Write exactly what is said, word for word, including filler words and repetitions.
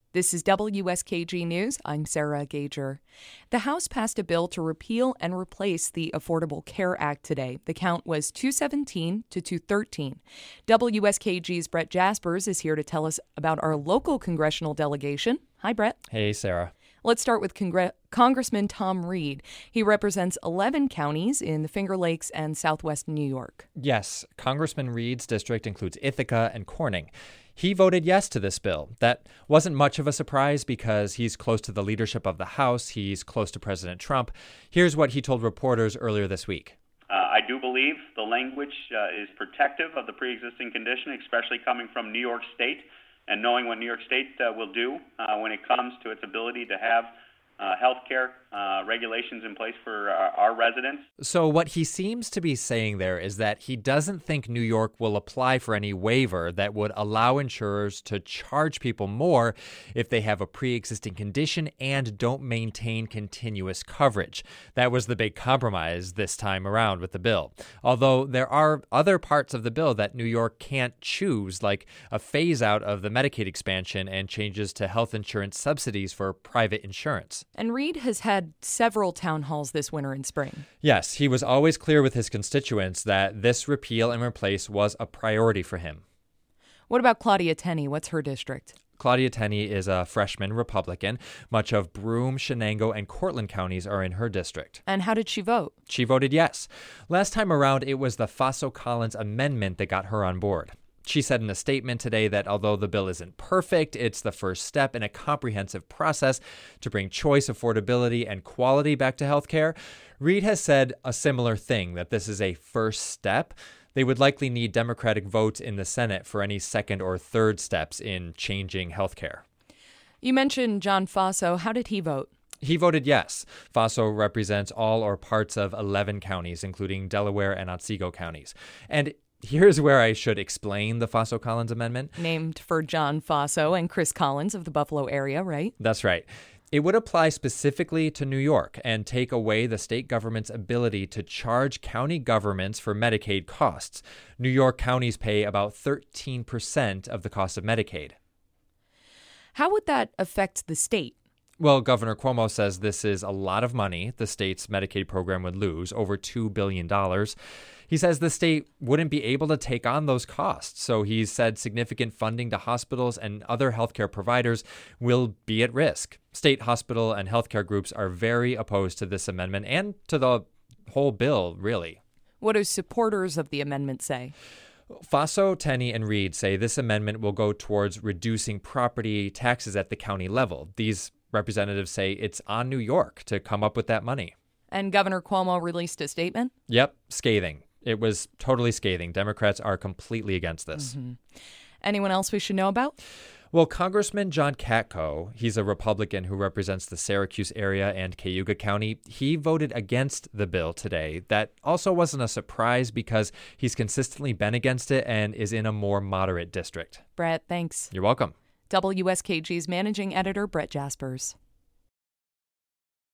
This is W S K G News. I'm Sarah Gager. The House passed a bill to repeal and replace the Affordable Care Act today. The count was two seventeen to two thirteen. W S K G's Brett Jaspers is here to tell us about our local congressional delegation. Hi, Brett. Hey, Sarah. Let's start with Congre- Congressman Tom Reed. He represents eleven counties in the Finger Lakes and southwest New York. Yes, Congressman Reed's district includes Ithaca and Corning. He voted yes to this bill. That wasn't much of a surprise because he's close to the leadership of the House. He's close to President Trump. Here's what he told reporters earlier this week. Uh, I do believe the language uh, is protective of the pre-existing condition, especially coming from New York State, and knowing what New York State uh, will do uh, when it comes to its ability to have uh, health care uh, regulations in place for uh, our residents. So what he seems to be saying there is that he doesn't think New York will apply for any waiver that would allow insurers to charge people more if they have a pre-existing condition and don't maintain continuous coverage. That was the big compromise this time around with the bill. Although there are other parts of the bill that New York can't choose, like a phase out of the Medicaid expansion and changes to health insurance subsidies for private insurance. And Reed has had several town halls this winter and spring. Yes, he was always clear with his constituents that this repeal and replace was a priority for him. What about Claudia Tenney? What's her district? Claudia Tenney is a freshman Republican. Much of Broome, Shenango, and Cortland counties are in her district. And how did she vote? She voted yes. Last time around, it was the Faso-Collins amendment that got her on board. She said in a statement today that although the bill isn't perfect, it's the first step in a comprehensive process to bring choice, affordability, and quality back to healthcare. Reed has said a similar thing, that this is a first step. They would likely need Democratic votes in the Senate for any second or third steps in changing healthcare. You mentioned John Faso. How did he vote? He voted yes. Faso represents all or parts of eleven counties, including Delaware and Otsego counties. And here's where I should explain the Faso-Collins amendment. Named for John Faso and Chris Collins of the Buffalo area, right? That's right. It would apply specifically to New York and take away the state government's ability to charge county governments for Medicaid costs. New York counties pay about thirteen percent of the cost of Medicaid. How would that affect the state? Well, Governor Cuomo says this is a lot of money the state's Medicaid program would lose, over two billion dollars. He says the state wouldn't be able to take on those costs, so he's said significant funding to hospitals and other healthcare providers will be at risk. State hospital and healthcare groups are very opposed to this amendment and to the whole bill, really. What do supporters of the amendment say? Faso, Tenney, and Reed say this amendment will go towards reducing property taxes at the county level. These representatives say it's on New York to come up with that money. And Governor Cuomo released a statement? Yep, scathing. It was totally scathing. Democrats are completely against this. Mm-hmm. Anyone else we should know about? Well, Congressman John Katko, he's a Republican who represents the Syracuse area and Cayuga County. He voted against the bill today. That also wasn't a surprise because he's consistently been against it and is in a more moderate district. Brett, thanks. You're welcome. W S K G's managing editor, Brett Jaspers.